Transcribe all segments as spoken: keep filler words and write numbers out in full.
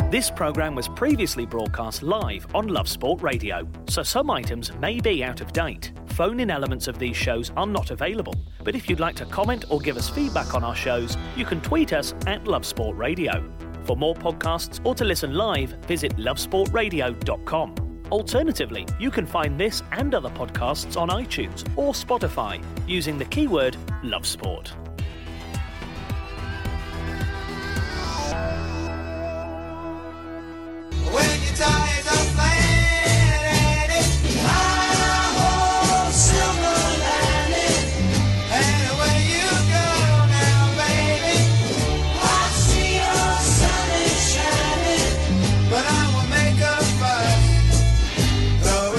This programme was previously broadcast live on Love Sport Radio, so some items may be out of date. Phone-in elements of these shows are not available, but if you'd like to comment or give us feedback on our shows, you can tweet us at Love Sport Radio. For more podcasts or to listen live, visit love sport radio dot com. Alternatively, you can find this and other podcasts on iTunes or Spotify using the keyword Love Sport. When you're tired of playing at it, I hold silver lining. Anywhere you go now, baby, I see your sun is shining. But I will make a fuss, though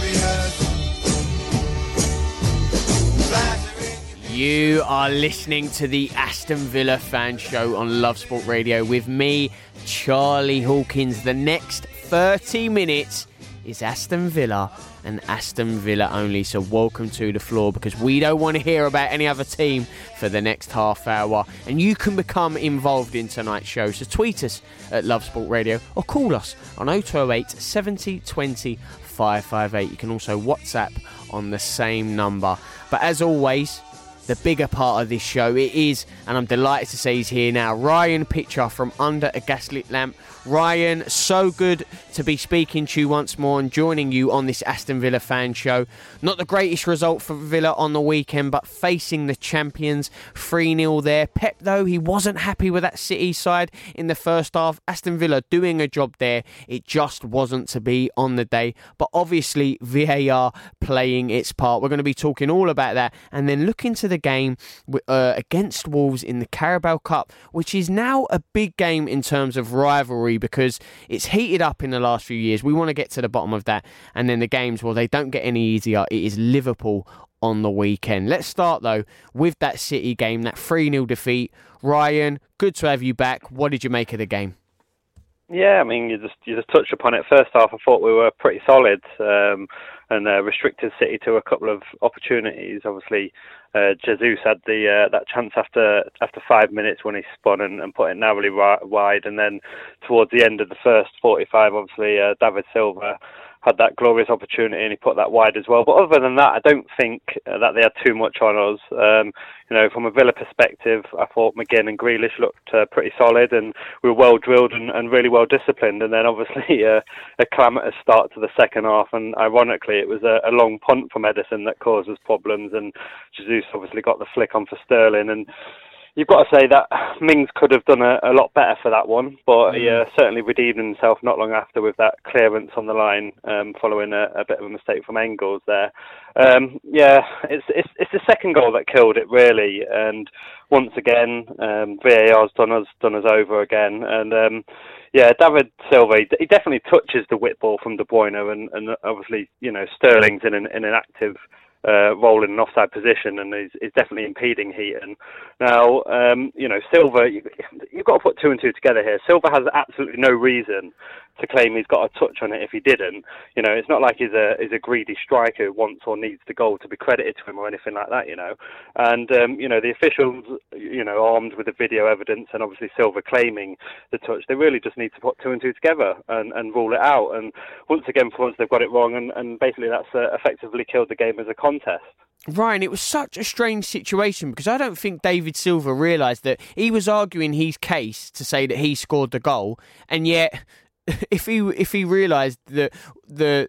it's obvious. You are listening to the Aston Villa Fan Show on Love Sport Radio with me, Charlie Hawkins. The next thirty minutes is Aston Villa and Aston Villa only, so welcome to the floor, because we don't want to hear about any other team for the next half hour, and you can become involved in tonight's show. So tweet us at Love Sport Radio or call us on oh two oh eight, seventy, twenty, five five eight. You can also WhatsApp on the same number. But as always, the bigger part of this show, it is, and I'm delighted to say he's here now, Ryan Pitcher from Under a Gaslit Lamp. Ryan, so good to be speaking to you once more and joining you on this Aston Villa Fan Show. Not the greatest result for Villa on the weekend, but facing the champions, three nil there. Pep, though, he wasn't happy with that City side in the first half. Aston Villa doing a job there. It just wasn't to be on the day. But obviously, V A R playing its part. We're going to be talking all about that, and then look into the game uh, against Wolves in the Carabao Cup, which is now a big game in terms of rivalry, because it's heated up in the last few years. We want to get to the bottom of that. And then the games, well, they don't get any easier. It is Liverpool on the weekend. Let's start, though, with that City game, that three nil defeat. Ryan, good to have you back. What did you make of the game? Yeah, I mean, you just you just touched upon it. First half, I thought we were pretty solid um, and uh, restricted City to a couple of opportunities. Obviously, uh, Jesus had the uh, that chance after after five minutes when he spun and, and put it narrowly ri- wide, and then towards the end of the first forty-five, obviously uh, David Silva had that glorious opportunity and he put that wide as well. But other than that, I don't think uh, that they had too much on us. Um, you know, from a Villa perspective, I thought McGinn and Grealish looked uh, pretty solid, and we were well drilled and, and really well disciplined. And then obviously uh, a calamitous start to the second half, and ironically it was a, a long punt from Edison that caused us problems, and Jesus obviously got the flick on for Sterling. And you've got to say that Mings could have done a, a lot better for that one, but he uh, certainly redeemed himself not long after with that clearance on the line, um, following a, a bit of a mistake from Engels there. Um, yeah, it's, it's it's the second goal that killed it, really, and once again, um, V A R's done us done us over again, and um, yeah, David Silva, he definitely touches the whip ball from De Bruyne, and, and obviously, you know, Sterling's in an, in an active Uh, role in an offside position, and is, is definitely impeding Heaton. Now, um, you know, Silva, you, you've got to put two and two together here. Silva has absolutely no reason to claim he's got a touch on it if he didn't. You know, it's not like he's a he's a greedy striker who wants or needs the goal to be credited to him or anything like that, you know. And, um, you know, the officials, you know, armed with the video evidence and obviously Silva claiming the touch, they really just need to put two and two together and, and rule it out. And once again, for once, they've got it wrong, and, and basically that's uh, effectively killed the game as a contest. Ryan, it was such a strange situation, because I don't think David Silva realised that he was arguing his case to say that he scored the goal, and yet if he if he realised that the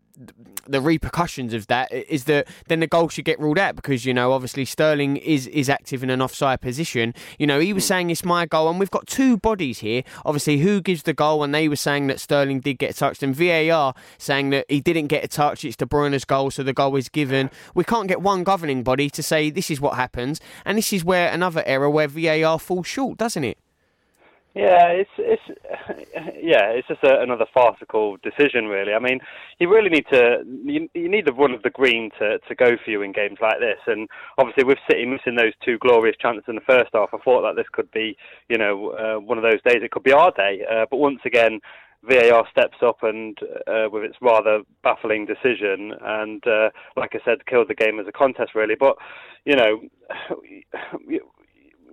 the repercussions of that is that then the goal should get ruled out, because, you know, obviously Sterling is, is active in an offside position. You know, he was saying it's my goal, and we've got two bodies here. Obviously, who gives the goal? And they were saying that Sterling did get a touch, and V A R saying that he didn't get a touch. It's De Bruyne's goal, so the goal is given. We can't get one governing body to say this is what happens, and this is where another error where V A R falls short, doesn't it? Yeah, it's it's yeah, it's just a, another farcical decision, really. I mean, you really need to you, you need the run of the green to, to go for you in games like this. And obviously, with City missing those two glorious chances in the first half, I thought that this could be, you know, uh, one of those days. It could be our day. Uh, but once again, V A R steps up and uh, with its rather baffling decision, and uh, like I said, killed the game as a contest, really. But you know,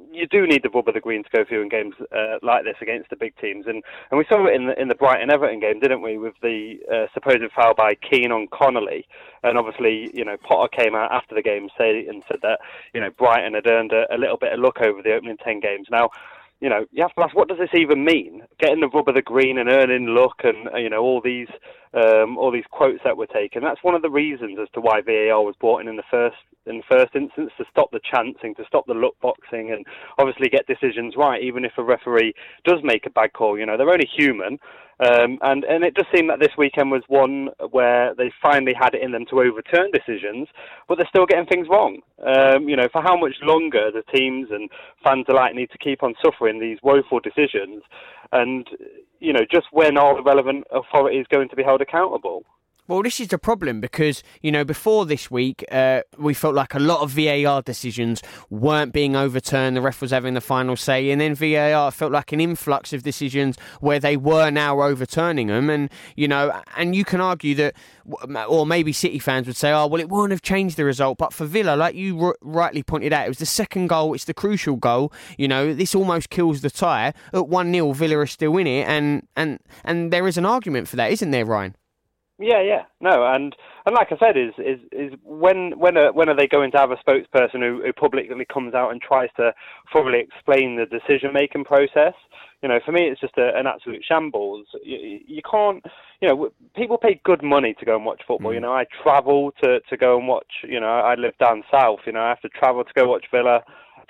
you do need the rub of the green to go through in games uh, like this against the big teams, and, and we saw it in the, in the Brighton Everton game, didn't we, with the uh, supposed foul by Keane on Connolly, and obviously, you know, Potter came out after the game say, and said that, you know, Brighton had earned a, a little bit of luck over the opening ten games. Now, you know, you have to ask, what does this even mean? Getting the rub of the green and earning luck, and you know, all these um, all these quotes that were taken. That's one of the reasons as to why V A R was brought in in the first in the first instance, to stop the chancing, to stop the luck boxing, and obviously get decisions right. Even if a referee does make a bad call, you know, they're only human. Um, and, and it just seemed that this weekend was one where they finally had it in them to overturn decisions, but they're still getting things wrong. Um, you know, for how much longer the teams and fans alike need to keep on suffering these woeful decisions, and, you know, just when are the relevant authorities going to be held accountable? Well, this is the problem because, you know, before this week, uh, we felt like a lot of V A R decisions weren't being overturned. The ref was having the final say. And then V A R felt like an influx of decisions where they were now overturning them. And, you know, and you can argue that, or maybe City fans would say, oh, well, it wouldn't have changed the result. But for Villa, like you r- rightly pointed out, it was the second goal. It's the crucial goal. You know, this almost kills the tie. At one nil, Villa are still in it. And, and, and there is an argument for that, isn't there, Ryan? Yeah, yeah, no, and, and like I said, is is is when when are, when are they going to have a spokesperson who, who publicly comes out and tries to fully explain the decision making process? You know, for me, it's just a, an absolute shambles. You, you can't, you know, people pay good money to go and watch football. Mm. You know, I travel to to go and watch. You know, I live down south. You know, I have to travel to go watch Villa.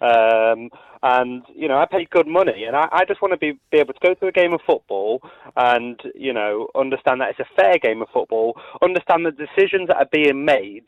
Um, and, you know, I pay good money, and I, I just want to be, be able to go to a game of football and, you know, understand that it's a fair game of football, understand the decisions that are being made,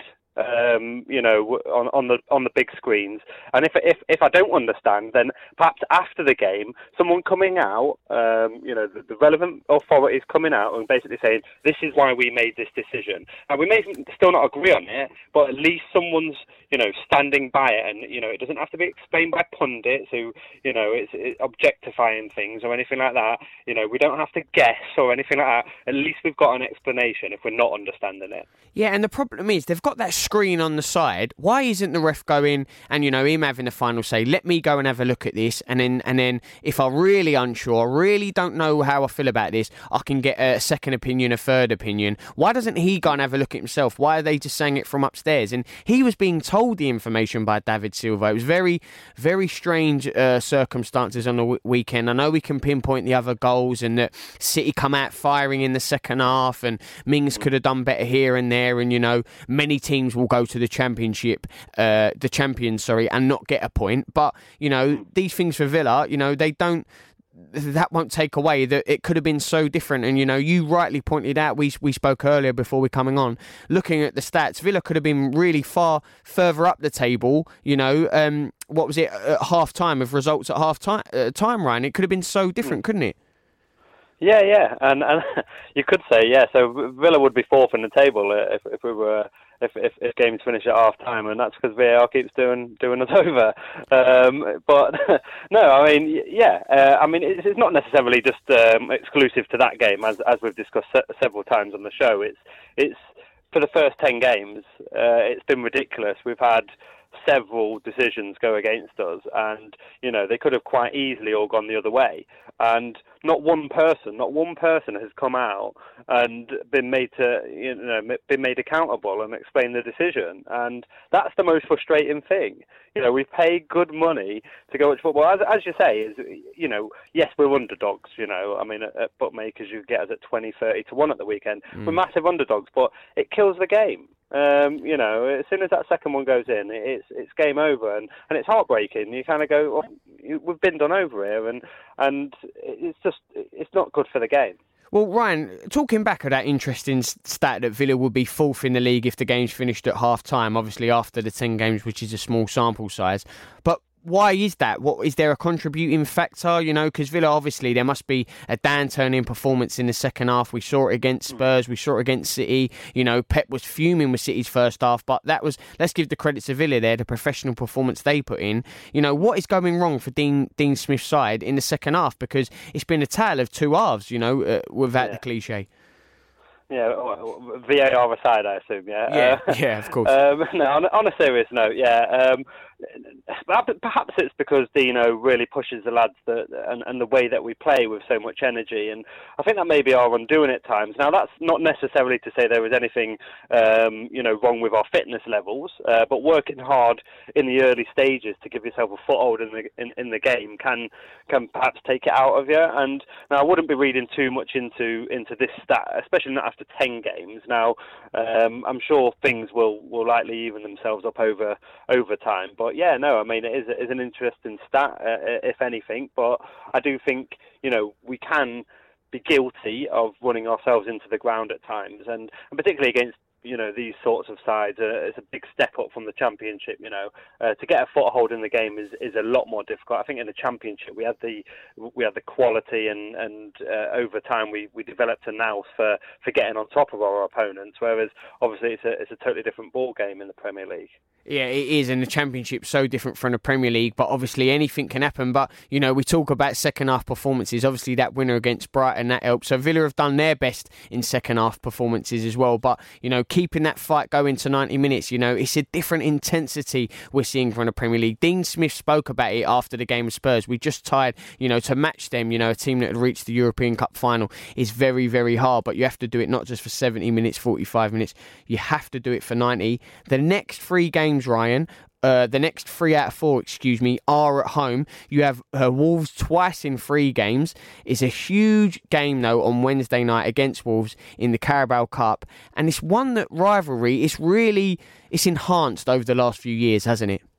um, you know, on, on the on the big screens. And if, if if I don't understand, then perhaps after the game, someone coming out, um, you know, the, the relevant authorities coming out and basically saying, this is why we made this decision. And we may still not agree on it, but at least someone's, you know, standing by it, and, you know, it doesn't have to be explained by pundits who, you know, it's, it's objectifying things or anything like that. You know, we don't have to guess or anything like that. At least we've got an explanation if we're not understanding it. Yeah, and the problem is they've got that screen on the side. Why isn't the ref going and, you know, him having the final say, let me go and have a look at this, and then and then if I'm really unsure, really don't know how I feel about this, I can get a second opinion, a third opinion. Why doesn't he go and have a look at himself? Why are they just saying it from upstairs? And he was being told the information by David Silva. It was very, very strange uh, circumstances on the w- weekend. I know we can pinpoint the other goals and that City come out firing in the second half, and Mings could have done better here and there. And, you know, many teams will go to the championship, uh, the champions, sorry, and not get a point. But, you know, these things for Villa, you know, they don't. That won't take away that it could have been so different. And, you know, you rightly pointed out, we we spoke earlier before we coming on, looking at the stats, Villa could have been really far further up the table. You know, um, what was it at half time of results at half time, uh, time, Ryan? It could have been so different, couldn't it? Yeah, yeah, and and you could say, yeah, so Villa would be fourth in the table if if we were if if, if games finish at half time, and that's because V A R keeps doing doing us over. Um, but no, I mean, yeah, uh, I mean, it's, it's not necessarily just um, exclusive to that game, as as we've discussed se- several times on the show. It's it's for the first ten games, uh, it's been ridiculous. We've had several decisions go against us, and, you know, they could have quite easily all gone the other way, and not one person not one person has come out and been made to, you know, been made accountable and explain the decision. And that's the most frustrating thing. You know, we pay good money to go watch football, as, as you say, is, you know, yes, we're underdogs, you know, I mean, at, at bookmakers you get us at twenty, thirty to one at the weekend. Mm. We're massive underdogs, but it kills the game. Um, you know, as soon as that second one goes in, it's it's game over, and, and it's heartbreaking. You kind of go, oh, we've been done over here, and and it's just it's not good for the game. Well, Ryan, talking back at that interesting stat that Villa would be fourth in the league if the games finished at half time, obviously after the ten games, which is a small sample size, but why is that? What is there a contributing factor? You know, because Villa, obviously, there must be a downturn in performance in the second half. We saw it against Spurs. We saw it against City. You know, Pep was fuming with City's first half, but that was, let's give the credit to Villa there, the professional performance they put in. You know, what is going wrong for Dean Dean Smith's side in the second half? Because it's been a tale of two halves, you know, uh, without yeah. the cliche. Yeah, V A R aside, I assume, yeah? Yeah, uh, yeah, of course. Um, no, on, on a serious note, yeah, um, perhaps it's because Dino really pushes the lads that, and, and the way that we play with so much energy, and I think that may be our undoing at times. Now, that's not necessarily to say there is anything um, you know wrong with our fitness levels, uh, but working hard in the early stages to give yourself a foothold in the in, in the game can can perhaps take it out of you. And now I wouldn't be reading too much into into this stat, especially not after ten games. Now, um, I'm sure things will, will likely even themselves up over over time. But yeah, no, I mean, it is, it is an interesting stat, uh, if anything. But I do think, you know, we can be guilty of running ourselves into the ground at times, and, and particularly against, you know, these sorts of sides. Uh, it's a big step up from the Championship. You know, uh, to get a foothold in the game is, is a lot more difficult. I think in the Championship we had the we had the quality, and and uh, over time we, we developed a nous for, for getting on top of our opponents. Whereas obviously it's a it's a totally different ball game in the Premier League. Yeah, it is, and the Championship's so different from the Premier League, but obviously anything can happen. But, you know, we talk about second-half performances. Obviously, that winner against Brighton, that helps. So Villa have done their best in second-half performances as well. But, you know, keeping that fight going to ninety minutes, you know, it's a different intensity we're seeing from the Premier League. Dean Smith spoke about it after the game of Spurs. We just tied, you know, to match them, you know, a team that had reached the European Cup final is very, very hard. But you have to do it not just for seventy minutes, forty-five minutes. You have to do it for ninety. The next three games, Ryan, uh, the next three out of four, excuse me, are at home. You have uh, Wolves twice in three games. It's a huge game, though, on Wednesday night against Wolves in the Carabao Cup. And it's one that rivalry, it's really, it's enhanced over the last few years, hasn't it?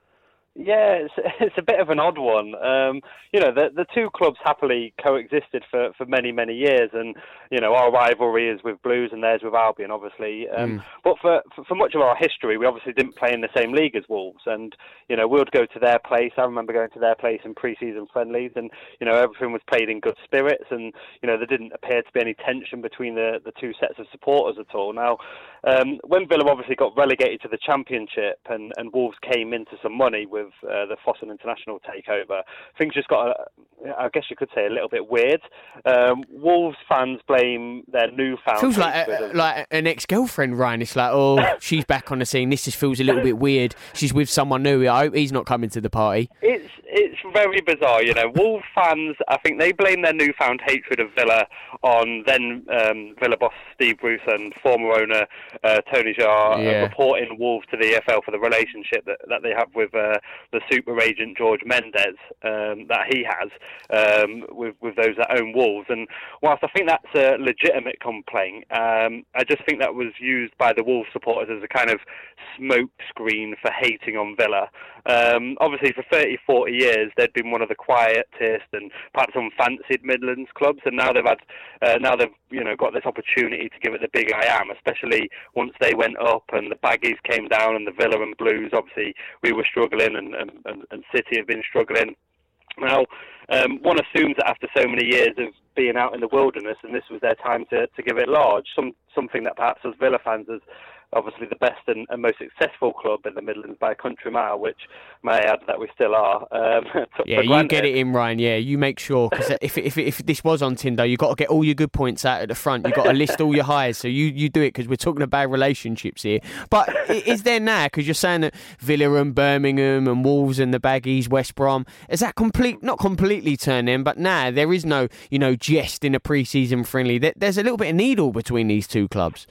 Yeah, it's, it's a bit of an odd one. Um, you know, the the two clubs happily coexisted for, for many, many years, and, you know, our rivalry is with Blues and theirs with Albion, obviously. Um, mm. But for, for for much of our history, we obviously didn't play in the same league as Wolves, and, you know, we would go to their place. I remember going to their place in pre-season friendlies, and, you know, everything was played in good spirits, and, you know, there didn't appear to be any tension between the, the two sets of supporters at all. Now, um, when Villa obviously got relegated to the Championship, and, and Wolves came into some money with Uh, the Fossen International takeover, things just got, uh, I guess you could say, a little bit weird. Um, Wolves fans blame their newfound... Feels like a, like an ex-girlfriend, Ryan. It's like, oh, she's back on the scene. This just feels a little bit weird. She's with someone new. I hope he's not coming to the party. It's it's very bizarre, you know. Wolves fans, I think they blame their newfound hatred of Villa on then um, Villa boss Steve Bruce and former owner uh, Tony Jaa yeah. uh, reporting Wolves to the E F L for the relationship that, that they have with uh, the super agent George Mendes um, that he has um, with, with those that own Wolves. And whilst I think that's a legitimate complaint, um, I just think that was used by the Wolves supporters as a kind of smoke screen for hating on Villa. Um, obviously, for thirty, forty years, they'd been one of the quietest and perhaps unfancied Midlands clubs, and now they've had, uh, now they've you know got this opportunity to give it the big I am. Especially once they went up and the Baggies came down, and the Villa and Blues. Obviously, we were struggling, and, and, and, and City have been struggling. Now, um, one assumes that after so many years of being out in the wilderness, and this was their time to, to give it large, some something that perhaps as Villa fans is obviously the best and, and most successful club in the Midlands by a country mile, which may I add that we still are. Um, yeah, you get it in, Ryan. Yeah, you make sure, because if, if if this was on Tinder, you've got to get all your good points out at the front. You've got to list all your highs, so you, you do it, because we're talking about relationships here. But is there now, because you're saying that Villa and Birmingham and Wolves and the Baggies, West Brom, is that complete, not completely turned in, but now there is no, you know, jest in a pre-season friendly. There's a little bit of needle between these two clubs.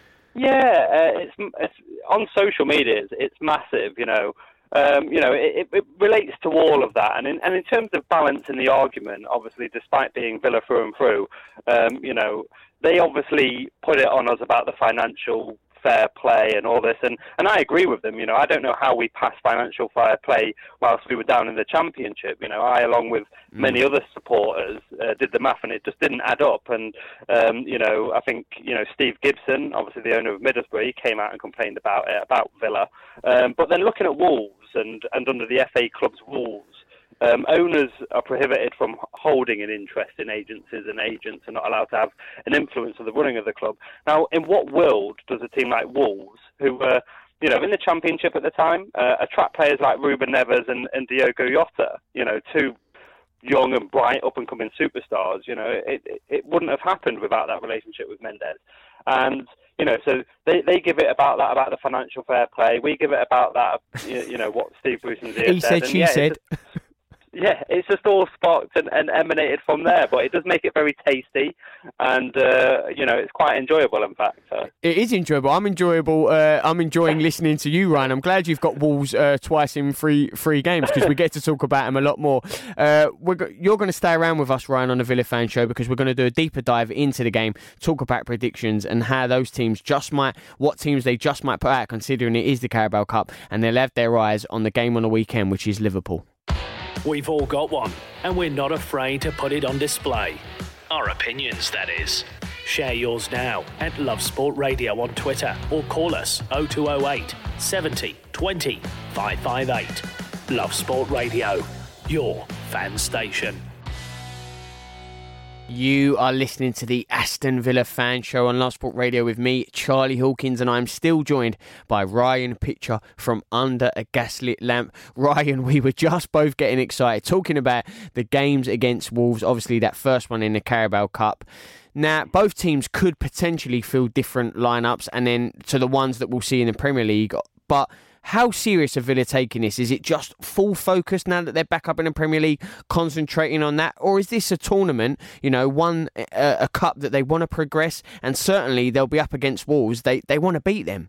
Yeah, uh, it's, it's on social media. It's, it's massive, you know. Um, you know, it, it relates to all of that, and in, and in terms of balance in the argument, obviously, despite being Villa through and through, um, you know, they obviously put it on us about the financial fair play and all this, and, and I agree with them. You know, I don't know how we passed financial fair play whilst we were down in the Championship. You know, I, along with many other supporters, uh, did the math, and it just didn't add up. And um, you know, I think you know Steve Gibson, obviously the owner of Middlesbrough, came out and complained about it, about Villa. Um, but then looking at Wolves and and under the F A club's rules, Um, owners are prohibited from holding an interest in agencies, and agents are not allowed to have an influence on the running of the club. Now, in what world does a team like Wolves, who were, you know, in the Championship at the time, uh, attract players like Ruben Neves and, and Diogo Jota, you know, two young and bright up-and-coming superstars? You know, it, it, it wouldn't have happened without that relationship with Mendes. And, you know, so they, they give it about that, about the financial fair play. We give it about that, you, you know, what Steve Bruce and Zia He said. said, and she yeah, said. It's just, yeah, it's just all sparked and, and emanated from there, but it does make it very tasty, and uh, you know, it's quite enjoyable. In fact, so. It is enjoyable. I'm enjoyable. Uh, I'm enjoying listening to you, Ryan. I'm glad you've got Wolves uh, twice in three three games because we get to talk about them a lot more. Uh, we're go- you're going to stay around with us, Ryan, on the Villa Fan Show because we're going to do a deeper dive into the game, talk about predictions and how those teams just might, what teams they just might put out, considering it is the Carabao Cup, and they'll have their eyes on the game on the weekend, which is Liverpool. We've all got one, and we're not afraid to put it on display. Our opinions, that is. Share yours now at Love Sport Radio on Twitter or call us oh two oh eight, seventy, twenty, five five eight. Love Sport Radio, your fan station. You are listening to the Aston Villa Fan Show on Love Sport Radio with me, Charlie Hawkins, and I'm still joined by Ryan Pitcher from Under a Gaslit Lamp. Ryan, we were just both getting excited talking about the games against Wolves, obviously that first one in the Carabao Cup. Now, both teams could potentially field different lineups and then to the ones that we'll see in the Premier League, but how serious are Villa taking this? Is it just full focus now that they're back up in the Premier League, concentrating on that? Or is this a tournament, you know, one a, a cup that they want to progress, and certainly they'll be up against Wolves. They they want to beat them.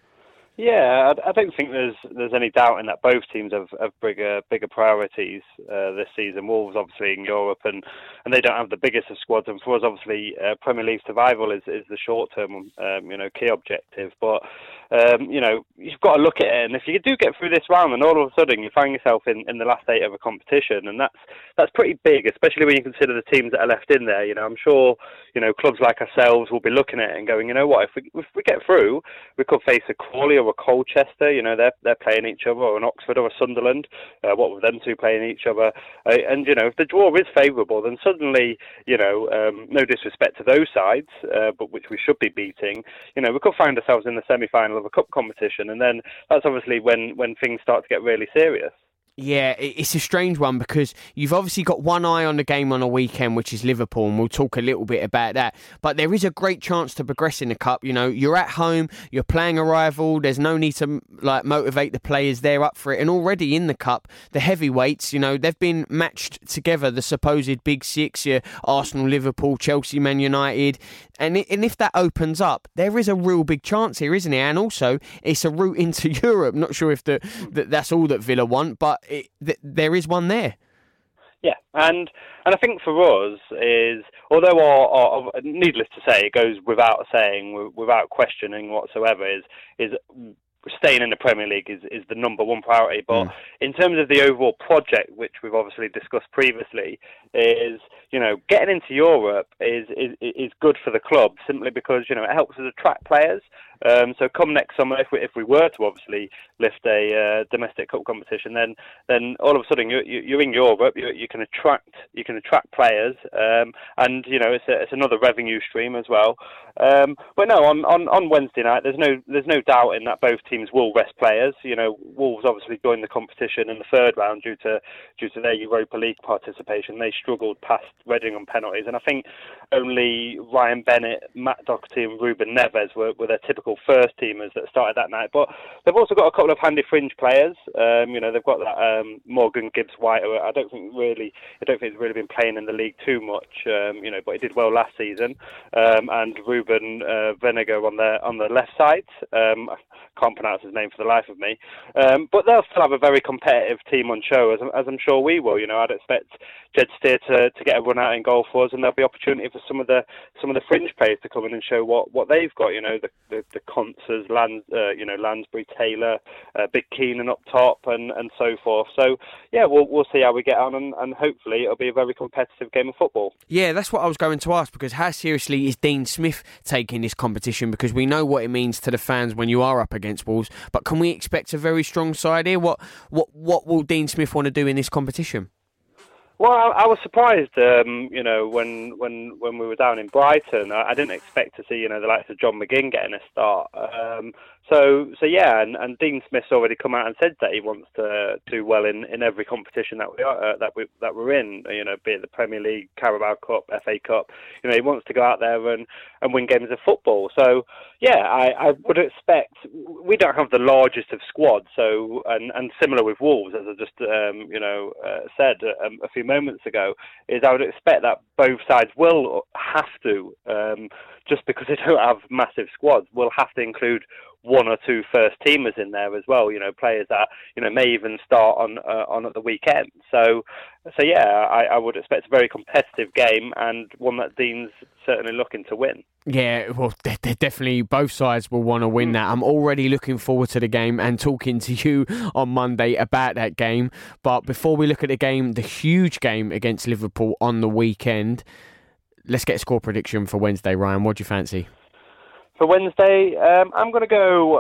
Yeah, I, I don't think there's there's any doubt in that both teams have, have bigger bigger priorities uh, this season. Wolves obviously in Europe, and, and they don't have the biggest of squads. And for us, obviously, uh, Premier League survival is, is the short term, um, you know, key objective. But um, you know, you've got to look at it. And if you do get through this round, then all of a sudden you find yourself in, in the last eight of a competition, and that's that's pretty big, especially when you consider the teams that are left in there. You know, I'm sure you know clubs like ourselves will be looking at it and going, you know what, if we if we get through, we could face a Crawley or a Colchester, you know, they're they're playing each other, or an Oxford or a Sunderland. Uh, what with them two playing each other? Uh, and you know, if the draw is favourable, then suddenly, you know, um, no disrespect to those sides, uh, but which we should be beating. You know, we could find ourselves in the semi-final of a cup competition, and then that's obviously when when things start to get really serious. Yeah, it's a strange one because you've obviously got one eye on the game on a weekend, which is Liverpool, and we'll talk a little bit about that. But there is a great chance to progress in the Cup. You know, you're at home, you're playing a rival, there's no need to like motivate the players, they're up for it. And already in the Cup, the heavyweights, you know, they've been matched together, the supposed Big Six, your Arsenal, Liverpool, Chelsea, Man United. And, it, and if that opens up, there is a real big chance here, isn't it? And also, it's a route into Europe. Not sure if the, the that's all that Villa want, but It, th- there is one there. Yeah, and and I think for us is, although our, our, needless to say, it goes without saying, without questioning whatsoever, is is staying in the Premier League is, is the number one priority. But mm. in terms of the overall project, which we've obviously discussed previously, is, you know, getting into Europe is is, is good for the club simply because, you know, it helps us attract players. Um, so come next summer, if we if we were to obviously lift a uh, domestic cup competition, then then all of a sudden you're, you're in Europe, you, you can attract you can attract players, um, and you know it's a, it's another revenue stream as well. Um, but no, on, on, on Wednesday night, there's no there's no doubt in that both teams will rest players. You know, Wolves obviously joined the competition in the third round due to due to their Europa League participation. They struggled past Reading on penalties, and I think only Ryan Bennett, Matt Doherty, and Ruben Neves were, were their typical first teamers that started that night. But they've also got a couple of handy fringe players. Um, you know, they've got that um, Morgan Gibbs-White, who I don't think really, I don't think he's really been playing in the league too much. Um, you know, but he did well last season. Um, and Ruben uh, Venegas on the on the left side. Um, I can't pronounce his name for the life of me. Um, but they'll still have a very competitive team on show, as, as I'm sure we will. You know, I'd expect Jed Steer to, to get a run out in goal for us, and there'll be opportunity for some of the some of the fringe players to come in and show what, what they've got. You know, the the, the Contzers, Lands, uh, you know, Lansbury, Taylor, uh, Big Keenan up top, and, and so forth. So yeah, we'll we'll see how we get on, and, and hopefully it'll be a very competitive game of football. Yeah, that's what I was going to ask, because how seriously is Dean Smith taking this competition? Because we know what it means to the fans when you are up against Wolves, but can we expect a very strong side here? What what what will Dean Smith want to do in this competition? Well, I, I was surprised, um, you know, when when when we were down in Brighton. I, I didn't expect to see, you know, the likes of John McGinn getting a start. Um, so, so yeah, and, and Dean Smith's already come out and said that he wants to do well in, in every competition that we are uh, that we that we're in. You know, be it the Premier League, Carabao Cup, F A Cup. You know, he wants to go out there and, and win games of football. So, yeah, I, I would expect. We don't have the largest of squads, so and, and similar with Wolves, as I just um, you know uh, said um, a few moments ago, is I would expect that both sides will have to, um, just because they don't have massive squads, will have to include one or two first teamers in there as well. You know, players that you know may even start on uh, on at the weekend. So, so yeah, I, I would expect a very competitive game and one that Dean's certainly looking to win. Yeah, well, they're, they're definitely both sides will want to win that. I'm already looking forward to the game and talking to you on Monday about that game. But before we look at the game, the huge game against Liverpool on the weekend, let's get a score prediction for Wednesday, Ryan. What do you fancy? For Wednesday, um, I'm going to go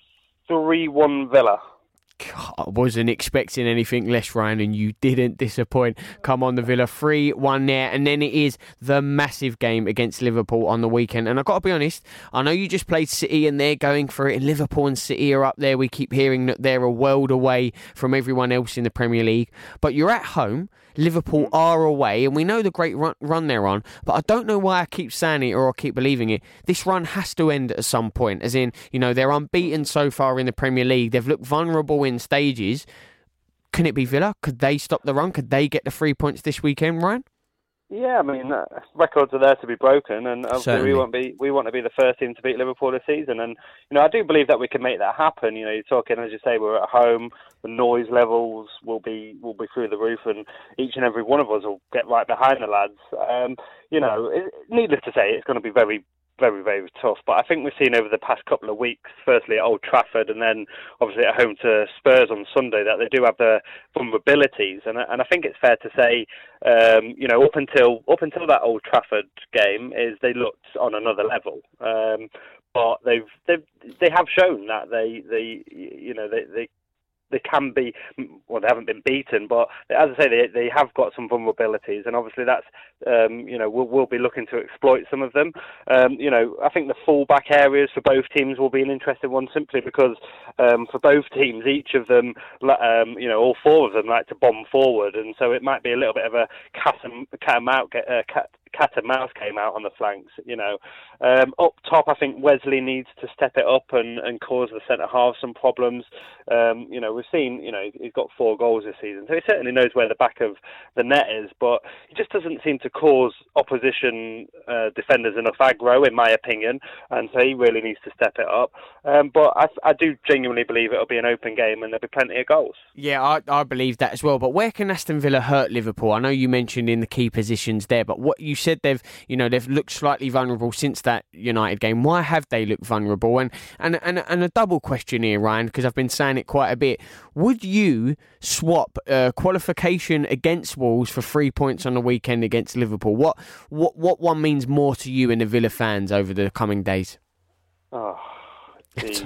three one Villa. God, I wasn't expecting anything less, Ryan, and you didn't disappoint. Come on, the Villa, three one there. And then it is the massive game against Liverpool on the weekend. And I've got to be honest, I know you just played City and they're going for it, and Liverpool and City are up there. We keep hearing that they're a world away from everyone else in the Premier League. But you're at home. Liverpool are away, and we know the great run, run they're on, but I don't know why I keep saying it or I keep believing it. This run has to end at some point, as in, you know, they're unbeaten so far in the Premier League. They've looked vulnerable in stages. Can it be Villa? Could they stop the run? Could they get the three points this weekend, Ryan? Yeah, I mean, uh, records are there to be broken, and obviously Certainly. we want be we want to be the first team to beat Liverpool this season. And you know, I do believe that we can make that happen. You know, you're talking, as you say, we're at home. The noise levels will be will be through the roof, and each and every one of us will get right behind the lads. Um, you know, it, needless to say, it's going to be very. Very, very tough. But I think we've seen over the past couple of weeks, firstly at Old Trafford and then obviously at home to Spurs on Sunday, that they do have the vulnerabilities. And, and I think it's fair to say, um, you know, up until up until that Old Trafford game, is they looked on another level. Um, but they've they've they have shown that they they you know they. they They can be, well, they haven't been beaten, but as I say, they they have got some vulnerabilities, and obviously that's, um, you know, we'll, we'll be looking to exploit some of them. Um, you know, I think the full-back areas for both teams will be an interesting one, simply because um, for both teams, each of them, um, you know, all four of them like to bomb forward, and so it might be a little bit of a cat and, cat and mouse, uh, cat, cat and mouse game out on the flanks, you know. Um, up top, I think Wesley needs to step it up and, and cause the centre-half some problems. Um, you know, we've seen, you know, he's got four goals this season, so he certainly knows where the back of the net is, but he just doesn't seem to cause opposition uh, defenders enough aggro, in my opinion, and so he really needs to step it up. Um, but I, I do genuinely believe it'll be an open game and there'll be plenty of goals. Yeah, I, I believe that as well. But where can Aston Villa hurt Liverpool? I know you mentioned in the key positions there, but what you said, they've, you know, they've looked slightly vulnerable since that United game. Why have they looked vulnerable? And and and, and a double question here, Ryan, because I've been saying it quite a bit. Would you swap uh, qualification against Wolves for three points on the weekend against Liverpool? What what what one means more to you and the Villa fans over the coming days? Oh, geez.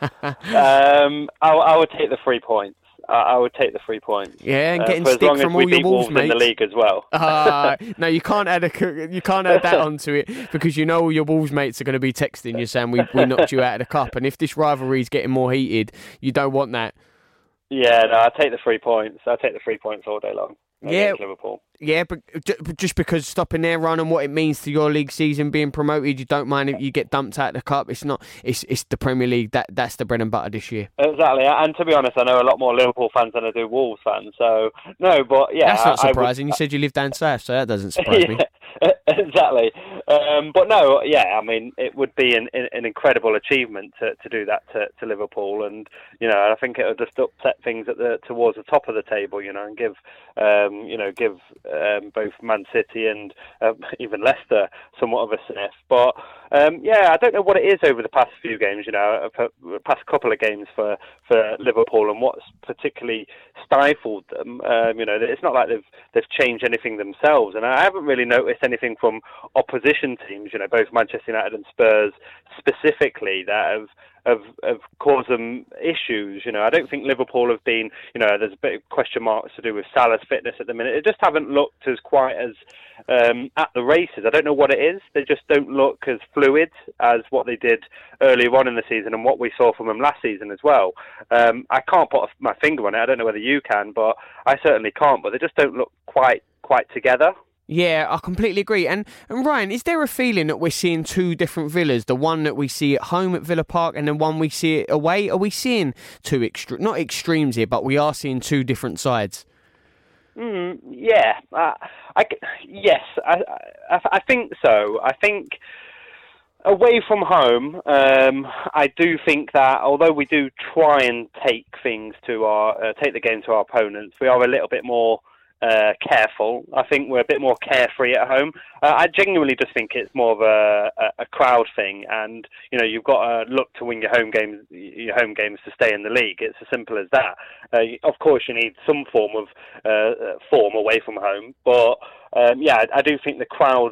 um, I, I would take the three points. I would take the three points. Yeah, and getting uh, stick from all your Wolves, mates in the league as well. uh, no, you can't add a you can't add that onto it, because you know all your Wolves mates are going to be texting you saying we we knocked you out of the cup, and if this rivalry is getting more heated, you don't want that. Yeah, no, I take the three points. I take the three points all day long. Yeah, Liverpool. Yeah, but just because stopping their run and what it means to your league season being promoted, you don't mind if you get dumped out of the cup. It's not. It's it's the Premier League. That that's the bread and butter this year. Exactly, and to be honest, I know a lot more Liverpool fans than I do Wolves fans. So no, but yeah, that's not surprising. I would, you said you live down south, so that doesn't surprise yeah, me. Exactly, um, but no, yeah, I mean, it would be an an incredible achievement to, to do that to, to Liverpool, and you know, I think it would just upset things at the towards the top of the table, you know, and give um, you know give um, both Man City and uh, even Leicester somewhat of a sniff. But um, yeah, I don't know what it is over the past few games, you know, the past couple of games for, for Liverpool, and what's particularly stifled them. Um, you know, it's not like they've they've changed anything themselves, and I haven't really noticed anything from opposition opposition teams, you know, both Manchester United and Spurs specifically, that have Have, have caused them issues. You know, I don't think Liverpool have been, you know, there's a bit of question marks to do with Salah's fitness at the minute. They just haven't looked as quite as um, at the races. I don't know what it is. They just don't look as fluid as what they did earlier on in the season and what we saw from them last season as well. Um, I can't put my finger on it. I don't know whether you can, but I certainly can't. But they just don't look quite quite together. Yeah, I completely agree. And, and Ryan, is there a feeling that we're seeing two different Villas? The one that we see at home at Villa Park and the one we see it away? Are we seeing two, extre- not extremes here, but we are seeing two different sides? Mm, yeah, uh, I, yes, I, I, I think so. I think away from home, um, I do think that although we do try and take things to our, uh, take the game to our opponents, we are a little bit more Uh, careful. I think we're a bit more carefree at home. Uh, I genuinely just think it's more of a, a, a crowd thing, and you know you've got to look to win your home games, your home games to stay in the league. It's as simple as that. Uh, of course, you need some form of uh, form away from home, but um, yeah, I, I do think the crowd.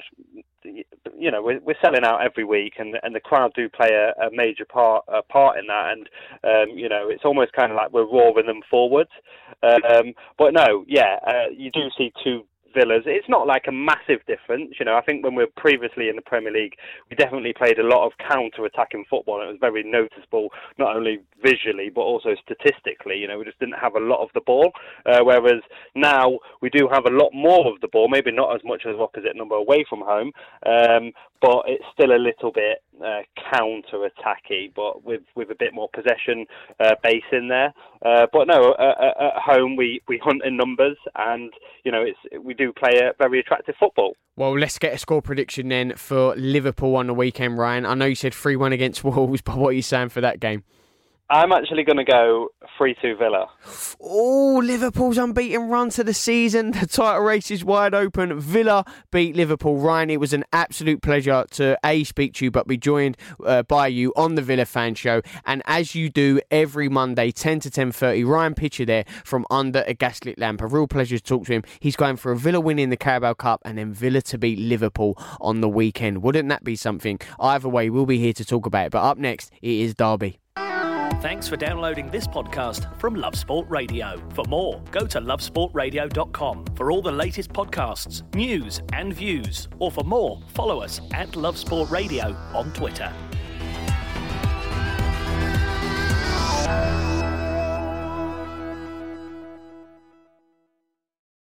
You know, we're, we're selling out every week, and and the crowd do play a, a major part a part in that. And um, you know, it's almost kind of like we're roaring them forwards. Um, but no, yeah, uh, you do see two Villas. It's not like a massive difference. You know, I think when we were previously in the Premier League, we definitely played a lot of counter-attacking football, and it was very noticeable, not only visually but also statistically. You know, we just didn't have a lot of the ball, uh, whereas now we do have a lot more of the ball, maybe not as much as opposite number away from home, um, but it's still a little bit uh, counter-attacky, but with, with a bit more possession uh, base in there. Uh, but no, uh, at home we, we hunt in numbers, and you know it's we do play a very attractive football. Well, let's get a score prediction then for Liverpool on the weekend, Ryan. I know you said three one against Wolves, but what are you saying for that game? I'm actually going to go three two Villa. Oh, Liverpool's unbeaten run to the season. The title race is wide open. Villa beat Liverpool. Ryan, it was an absolute pleasure to A, speak to you, but be joined uh, by you on the Villa Fan Show. And as you do every Monday, ten to ten thirty, Ryan Pitcher there from under a gaslit lamp. A real pleasure to talk to him. He's going for a Villa win in the Carabao Cup and then Villa to beat Liverpool on the weekend. Wouldn't that be something? Either way, we'll be here to talk about it. But up next, it is Derby. Thanks for downloading this podcast from Love Sport Radio. For more, go to love sport radio dot com for all the latest podcasts, news and views. Or for more, follow us at Love Sport Radio on Twitter.